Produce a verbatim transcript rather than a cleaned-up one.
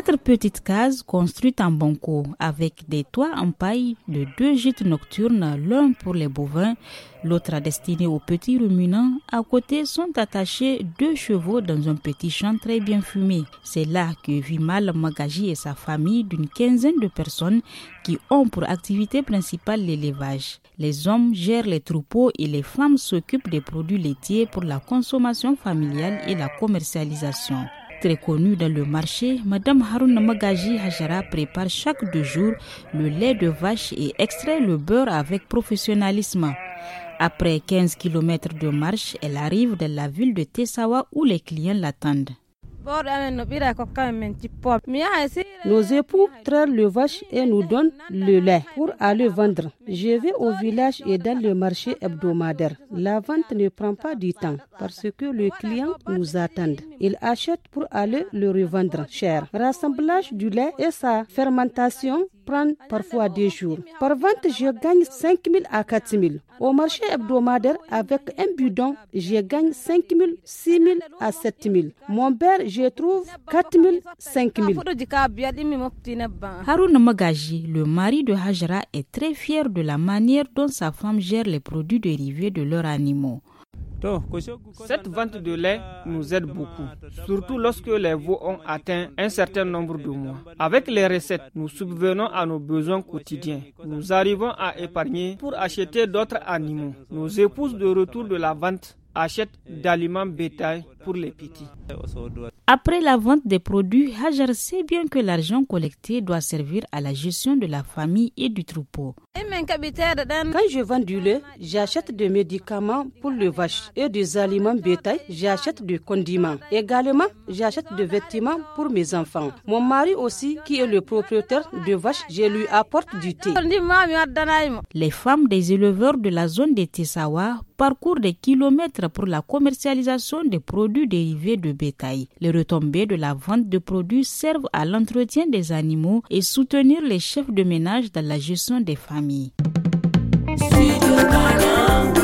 Quatre petites cases construites en banco avec des toits en paille de deux gîtes nocturnes, l'un pour les bovins, l'autre destiné aux petits ruminants. À côté sont attachés deux chevaux dans un petit champ très bien fumé. C'est là que vit Mal Magaji et sa famille d'une quinzaine de personnes qui ont pour activité principale l'élevage. Les hommes gèrent les troupeaux et les femmes s'occupent des produits laitiers pour la consommation familiale et la commercialisation. Très connue dans le marché, Madame Harouna Magaji Hajara prépare chaque deux jours le lait de vache et extrait le beurre avec professionnalisme. Après quinze kilomètres de marche, elle arrive dans la ville de Tessawa où les clients l'attendent. Nos époux trairent le vache et nous donnent le lait pour aller vendre. Je vais au village et dans le marché hebdomadaire. La vente ne prend pas du temps parce que les clients nous attendent. Ils achètent pour aller le revendre cher. Rassemblage du lait et sa fermentation prend parfois des jours. Par vente, je gagne cinq mille à quatre mille. Au marché hebdomadaire, avec un bidon, je gagne cinq mille, six mille à sept mille. Mon père, je trouve quatre mille, cinq mille. Harouna Magaji, le mari de Hajara, est très fier de la manière dont sa femme gère les produits dérivés de leurs animaux. Cette vente de lait nous aide beaucoup, surtout lorsque les veaux ont atteint un certain nombre de mois. Avec les recettes, nous subvenons à nos besoins quotidiens. Nous arrivons à épargner pour acheter d'autres animaux. Nos épouses de retour de la vente achètent d'aliments bétail pour les petits. Après la vente des produits, Hajar sait bien que l'argent collecté doit servir à la gestion de la famille et du troupeau. Quand je vends du lait, j'achète des médicaments pour les vaches et des aliments bétail, j'achète des condiments. Également, j'achète des vêtements pour mes enfants. Mon mari aussi, qui est le propriétaire de vaches, je lui apporte du thé. Les femmes des éleveurs de la zone de Tessawa parcourent des kilomètres pour la commercialisation des produits dérivés de bétail. Les retombées de la vente de produits servent à l'entretien des animaux et soutenir les chefs de ménage dans la gestion des familles.